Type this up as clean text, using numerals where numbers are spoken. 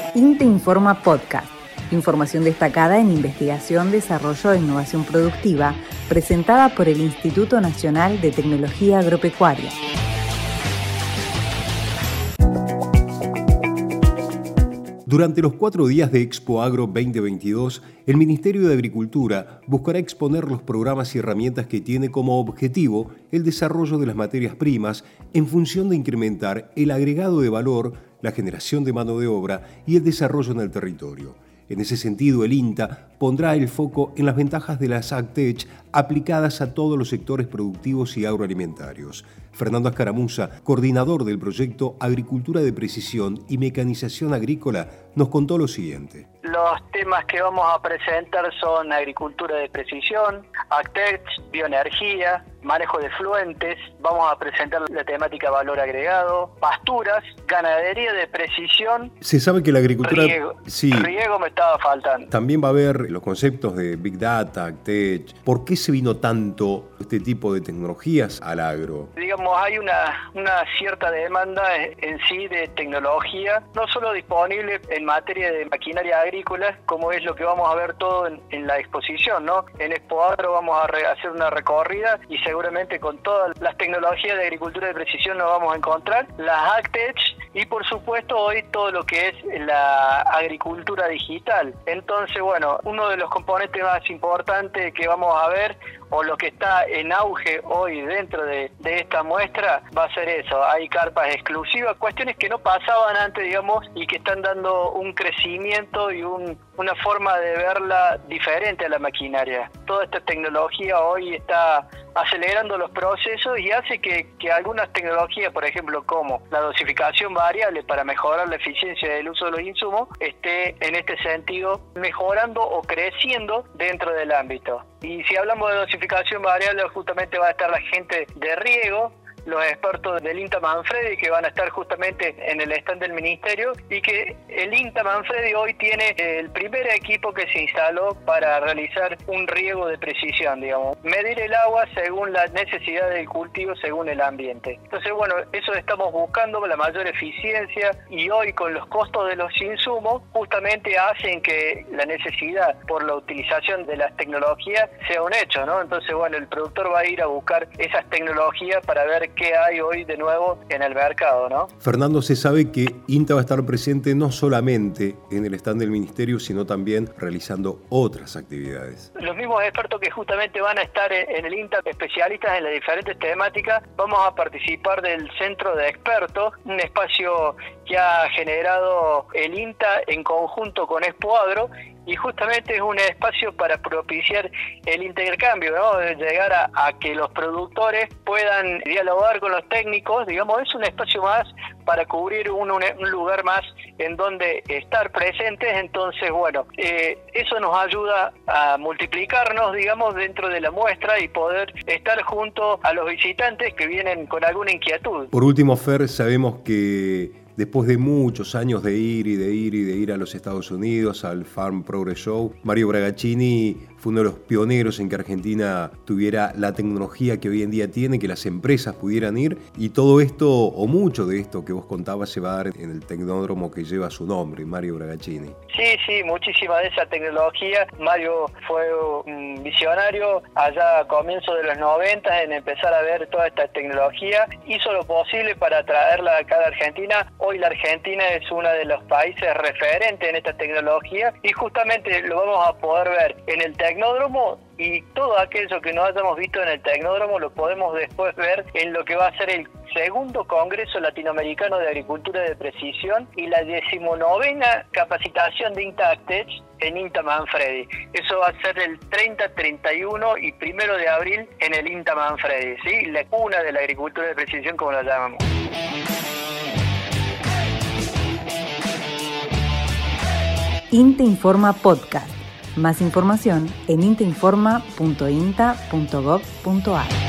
INTA Informa Podcast. Información destacada en investigación, desarrollo e innovación productiva, presentada por el Instituto Nacional de Tecnología Agropecuaria. Durante los 4 días de Expo Agro 2022, el Ministerio de Agricultura buscará exponer los programas y herramientas que tiene como objetivo el desarrollo de las materias primas en función de incrementar el agregado de valor, la generación de mano de obra y el desarrollo en el territorio. En ese sentido, el INTA pondrá el foco en las ventajas de las AgTech aplicadas a todos los sectores productivos y agroalimentarios. Fernando Escaramuza, coordinador del proyecto Agricultura de Precisión y Mecanización Agrícola, nos contó lo siguiente. Los temas que vamos a presentar son agricultura de precisión, AgTech, bioenergía, manejo de fluentes, vamos a presentar la temática valor agregado, pasturas, ganadería de precisión. Se sabe que la agricultura... Riego me estaba faltando. También va a haber los conceptos de Big Data, AgTech. ¿Por qué se vino tanto este tipo de tecnologías al agro? Digamos, hay una cierta demanda en sí de tecnología, no solo disponible en materia de maquinaria agrícola, como es lo que vamos a ver todo en la exposición, ¿no? En Expo Agro vamos a hacer una recorrida y seguramente con todas las tecnologías de agricultura de precisión nos vamos a encontrar, las AgTech y por supuesto hoy todo lo que es la agricultura digital. Entonces, bueno, uno de los componentes más importantes que vamos a ver, o lo que está en auge hoy dentro de esta muestra, va a ser eso. Hay carpas exclusivas, cuestiones que no pasaban antes, digamos, y que están dando un crecimiento y una forma de verla diferente a la maquinaria. Toda esta tecnología hoy está acelerando los procesos y hace que algunas tecnologías, por ejemplo, como la dosificación variable para mejorar la eficiencia del uso de los insumos, esté en este sentido mejorando o creciendo dentro del ámbito. Y si hablamos de dosificación variable, justamente va a estar la gente de riego, los expertos del INTA Manfredi, que van a estar justamente en el stand del Ministerio, y que el INTA Manfredi hoy tiene el primer equipo que se instaló para realizar un riego de precisión, digamos, medir el agua según la necesidad del cultivo, según el ambiente. Entonces, bueno, eso estamos buscando, la mayor eficiencia, y hoy con los costos de los insumos, justamente hacen que la necesidad por la utilización de las tecnologías sea un hecho, ¿no? Entonces, bueno, el productor va a ir a buscar esas tecnologías para ver qué hay hoy de nuevo en el mercado, ¿no? Fernando, se sabe que INTA va a estar presente no solamente en el stand del Ministerio, sino también realizando otras actividades. Los mismos expertos que justamente van a estar en el INTA, especialistas en las diferentes temáticas, vamos a participar del Centro de Expertos, un espacio que ha generado el INTA en conjunto con Expo Agro, y justamente es un espacio para propiciar el intercambio, ¿no? De llegar a que los productores puedan dialogar con los técnicos, digamos, es un espacio más para cubrir un lugar más en donde estar presentes. Entonces, bueno, eso nos ayuda a multiplicarnos, digamos, dentro de la muestra y poder estar junto a los visitantes que vienen con alguna inquietud. Por último, Fer, sabemos que después de muchos años de ir a los Estados Unidos, al Farm Progress Show, Mario Bragaccini fue uno de los pioneros en que Argentina tuviera la tecnología que hoy en día tiene, que las empresas pudieran ir, y todo esto, o mucho de esto que vos contabas, se va a dar en el tecnódromo que lleva su nombre, Mario Bragaccini. Sí, muchísima de esa tecnología. Mario fue un visionario allá a comienzos de los 90 en empezar a ver toda esta tecnología. Hizo lo posible para traerla acá a la Argentina. Hoy la Argentina es uno de los países referentes en esta tecnología y justamente lo vamos a poder ver en el tecnódromo, y todo aquello que no hayamos visto en el tecnódromo lo podemos después ver en lo que va a ser el segundo Congreso Latinoamericano de Agricultura de Precisión y la 19ª capacitación de INTA AgTech en INTA Manfredi. Eso va a ser el 30, 31 y 1 de abril en el INTA Manfredi, ¿sí? La cuna de la agricultura de precisión, como la llamamos. INTA Informa Podcast. Más información en intainforma.inta.gov.ar.